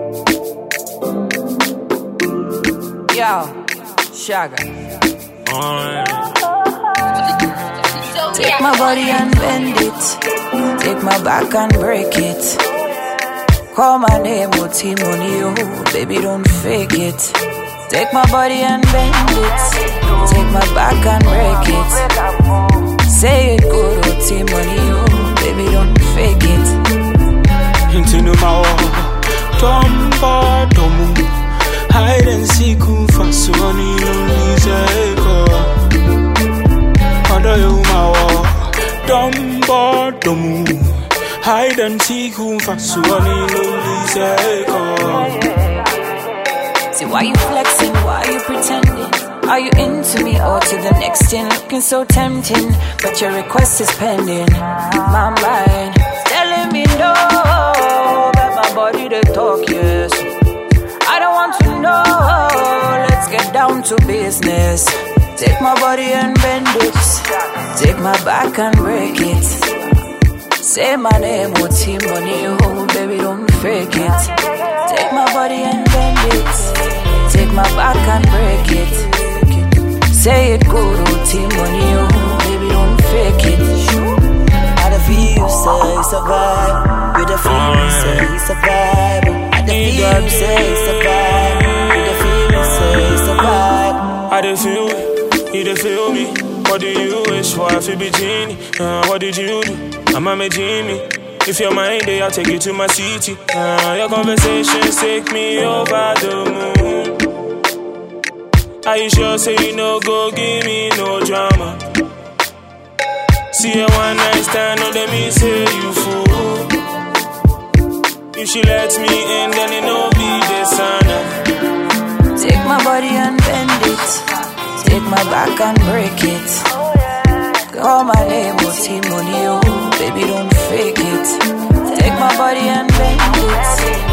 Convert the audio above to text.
Yo, Shagga. Take my body and bend it. Take my back and break it. Call my name, Money, baby, don't fake it. Take my body and bend it. Take my back and break it. Say it good, Money, baby, don't fake it. Into no more, Tomba, Tomu, hide and seek, Fasoni, Lizeko. Other you, my Tomba, Tomu, hide and seek, Fasoni, Lizeko. See, why you flexing? Why you pretending? Are you into me or to the next thing? Looking so tempting, but your request is pending. My mind telling me no, but my body they talk yes. I don't want to know. Let's get down to business. Take my body and bend it. Take my back and break it. Say my name, Money, baby, don't fake it. Take my body and bend it. Take my back and break it. Say it good, Money, baby, don't fake it. I the feel you say it's a vibe. You the feel you say it's a vibe. I the feel you say it's a vibe. You the feel you say it's a vibe. I the feel you the feel me. What do you wish for? I feel be genie. What did you do? I'm a genie. If you're mine, day I'll take you to my city. Your conversations take me over the moon. Are you sure say you no go give me no drama? See a one night stand, no let me say you fool. If she lets me in, then it no be dishonor. Take my body and bend it. Take my back and break it. Call my name, Money, baby, don't fake it. Take my body and bend it.